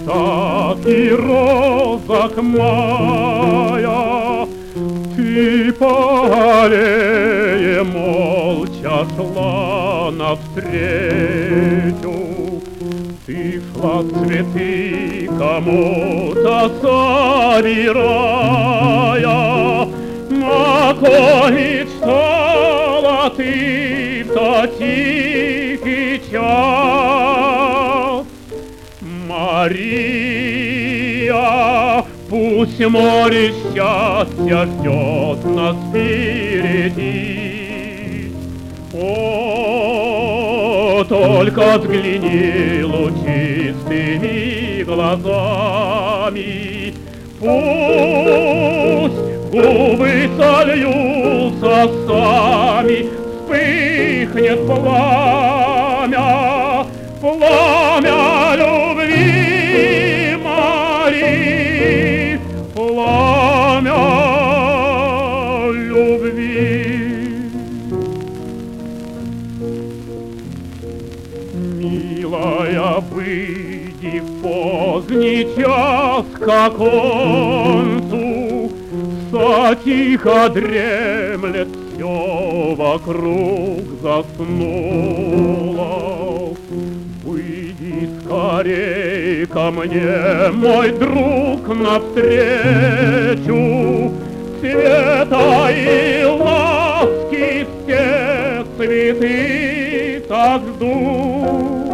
цветах и розах мая. Ты по аллее молча шла навстречу, ты шла цветы кому-то собирая, на кой мечтала ты в тот тихий час. Мария, пусть море счастья ждет нас впереди. О, только взгляни лучистыми глазами, пусть губы сольются сами, вспыхнет пламя, пламя любви Марии, пламя любви. Милая, выйди в поздний час к оконцу, тихо дремлет, все вокруг заснуло. Выйди скорей ко мне, мой друг, навстречу, света и ласки все цветы так ждут.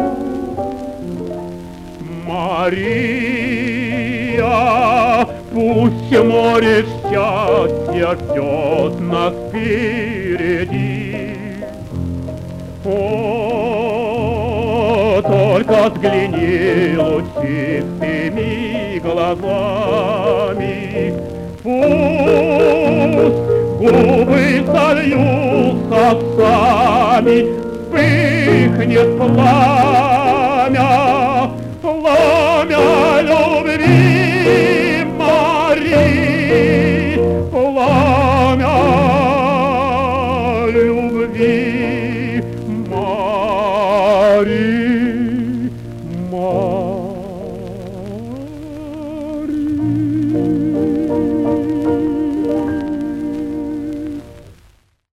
Мария, пусть море счастья ждет нас впереди. О, только взгляни лучистыми глазами, пусть губы сольются сами, вспыхнет пламя,